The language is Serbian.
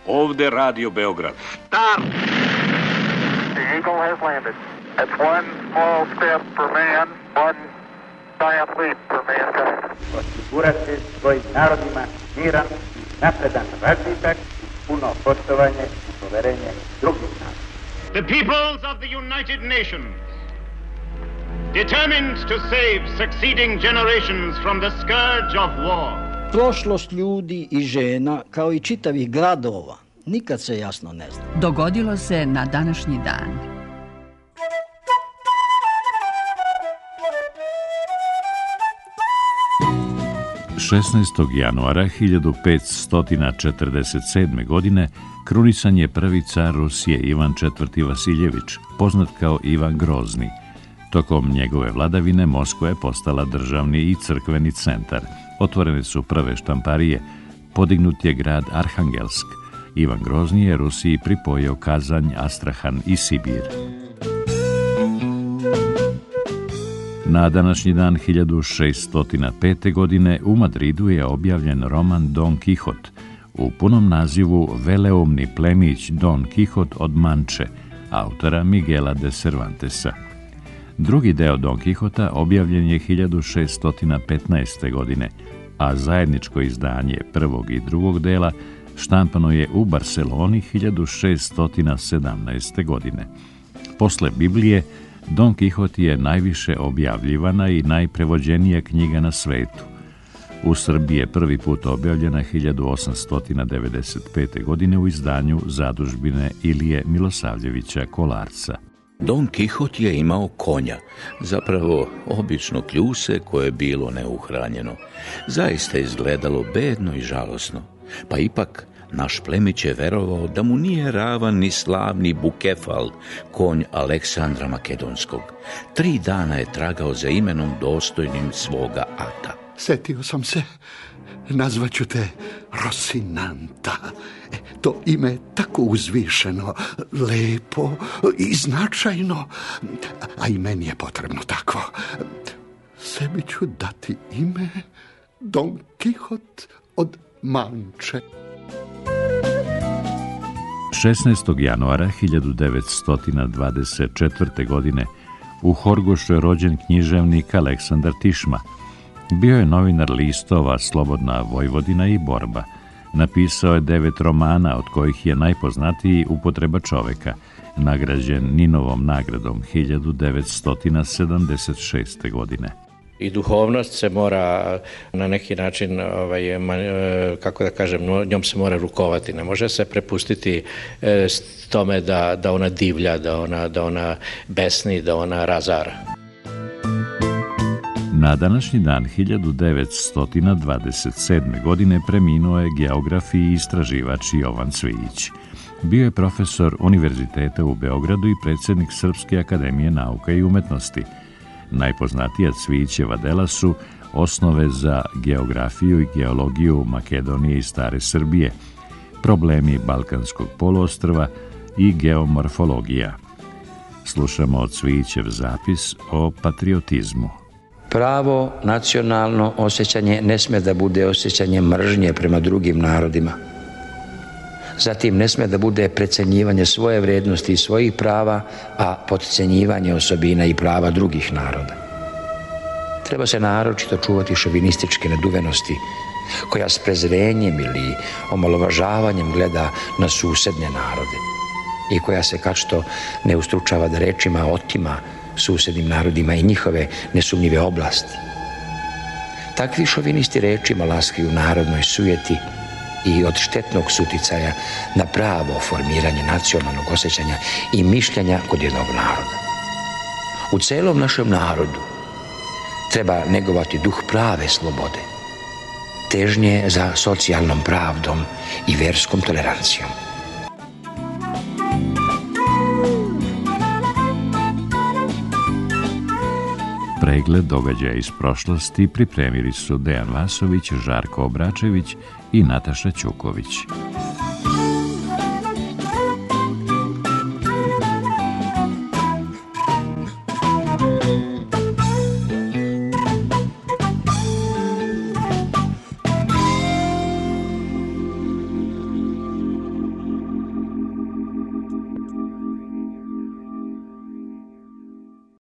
Ovde Radio Beograd. Start! The Eagle has landed. It's one small step for man, one giant leap for mankind. Osigurati svojim narodima miran, napredan razvitak, puno poštovanje i poverenje drugih naroda. The peoples of the United Nations, determined to save succeeding generations from the scourge of war. Prošlost ljudi i žena, kao i čitavih gradova, nikad se jasno ne zna. Dogodilo se na današnji dan. Januara 1547. godine krunisan je prvi car Rusije Ivan IV. Vasiljević, poznat kao Ivan Grozni. Tokom njegove vladavine Moskva je postala državni i crkveni centar. Otvorene su prve štamparije, podignut je grad Arhangelsk. Ivan Grozni je Rusiji pripojio Kazanj, Astrahan i Sibir. Na današnji dan 1605. godine u Madridu je objavljen roman Don Kihot, u punom nazivu Veleumni plemić Don Kihot od Manče, autora Miguela de Cervantesa. Drugi deo Don Kihota objavljen je 1615. godine, a zajedničko izdanje prvog i drugog dela štampano je u Barseloni 1617. godine. Posle Biblije, Don Kihot je najviše objavljivana i najprevođenija knjiga na svetu. U Srbiji je prvi put objavljena 1895. godine u izdanju zadužbine Ilije Milosavljevića Kolarca. Don Kihot je imao konja, zapravo obično kljuse koje je bilo neuhranjeno. Zaista izgledalo bedno i žalosno, pa ipak naš plemić je verovao da mu nije ravan ni slavni Bukefal, konj Aleksandra Makedonskog. 3 dana je tragao za imenom dostojnim svoga ata. Setio sam se, nazvaću te Rosinanta. To ime je tako uzvišeno, lepo i značajno, a i meni je potrebno takvo. Sebi ću dati ime Don Kihot od Manče. 16. januara 1924. godine u Horgošu je rođen književnik Aleksandar Tišma. Bio je novinar listova Slobodna Vojvodina i Borba. Napisao je 9 romana, od kojih je najpoznatiji Upotreba čoveka, nagrađen Ninovom nagradom 1976. godine. I duhovnost se mora na neki način, kako da kažem, njom se mora rukovati. Ne može se prepustiti tome da ona divlja, da ona besni, da ona razara. Na današnji dan 1927. godine preminuo je geograf i istraživač Jovan Cvijić. Bio je profesor Univerziteta u Beogradu i predsjednik Srpske akademije nauka i umetnosti. Najpoznatija Cvijićeva dela su Osnove za geografiju i geologiju Makedonije i Stare Srbije, Problemi Balkanskog poluostrva i Geomorfologija. Slušamo od Cvijićev zapis o patriotizmu. Pravo nacionalno osjećanje ne sme da bude osjećanje mržnje prema drugim narodima. Zatim ne sme da bude precenjivanje svoje vrednosti i svojih prava, a potcenjivanje osobina i prava drugih naroda. Treba se naročito čuvati šovinističke neduvenosti, koja s prezrenjem ili omalovažavanjem gleda na susedne narode i koja se kačto ne ustručava da rečima otima susednim narodima i njihove nesumnjive oblasti. Takvi šovinisti rečima laskaju narodnoj sujeti i od štetnog suticaja na pravo formiranje nacionalnog osjećanja i mišljenja kod jednog naroda. U celom našem narodu treba negovati duh prave slobode, težnje za socijalnom pravdom i verskom tolerancijom. Pregled događaja iz prošlosti pripremili su Dejan Vasović, Žarko Obračević i Nataša Ćuković.